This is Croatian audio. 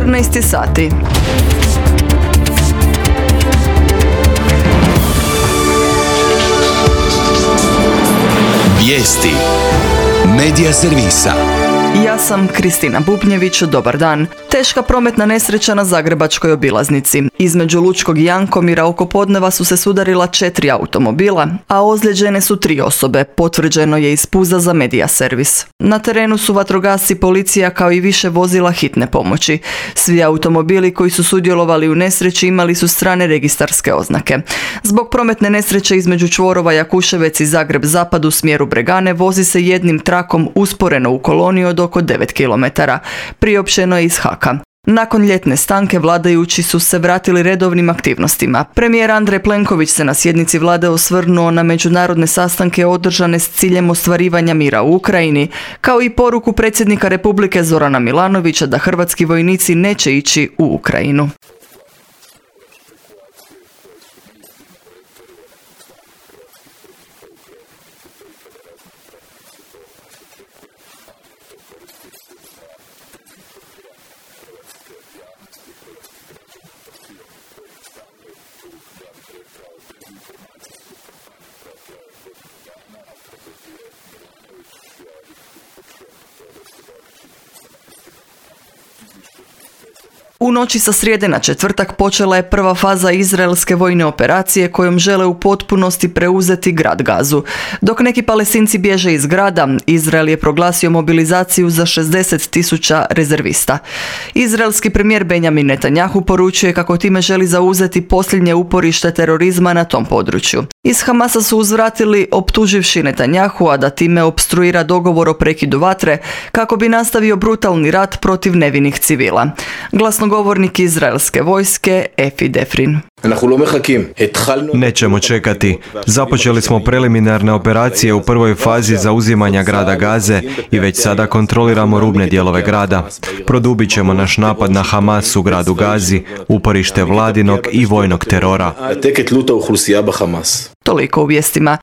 14 sati. Vijesti Medija servisa. Ja sam Kristina Bubnjević, dobar dan. Teška prometna nesreća na zagrebačkoj obilaznici. Između Lučkog i Jankomira oko podneva su se sudarila 4 automobila, a ozlijeđene su 3 osobe, potvrđeno je iz Puza za Medija servis. Na terenu su vatrogasci, policija kao i više vozila hitne pomoći. Svi automobili koji su sudjelovali u nesreći imali su strane registarske oznake. Zbog prometne nesreće između čvorova Jakuševec i Zagreb zapad u smjeru Bregane vozi se jednim trakom usporeno u koloni od oko 9 km. Priopćeno je iz HAK-a. Nakon ljetne stanke vladajući su se vratili redovnim aktivnostima. Premijer Andrej Plenković se na sjednici vlade osvrnuo na međunarodne sastanke održane s ciljem ostvarivanja mira u Ukrajini, kao i poruku predsjednika Republike Zorana Milanovića da hrvatski vojnici neće ići u Ukrajinu. U noći sa srijede na četvrtak počela je prva faza izraelske vojne operacije kojom žele u potpunosti preuzeti grad Gazu. Dok neki Palestinci bježe iz grada, Izrael je proglasio mobilizaciju za 60.000 rezervista. Izraelski premijer Benjamin Netanjahu poručuje kako time želi zauzeti posljednje uporište terorizma na tom području. Iz Hamasa su uzvratili optuživši Netanjahua da time opstruira dogovor o prekidu vatre kako bi nastavio brutalni rat protiv nevinih civila. Glasnogovornik izraelske vojske Efi Defrin. Nećemo čekati. Započeli smo preliminarne operacije u prvoj fazi zauzimanja grada Gaze i već sada kontroliramo rubne dijelove grada. Produbit ćemo naš napad na Hamas u gradu Gazi, uporište vladinog i vojnog terora. Toliko u vijestima.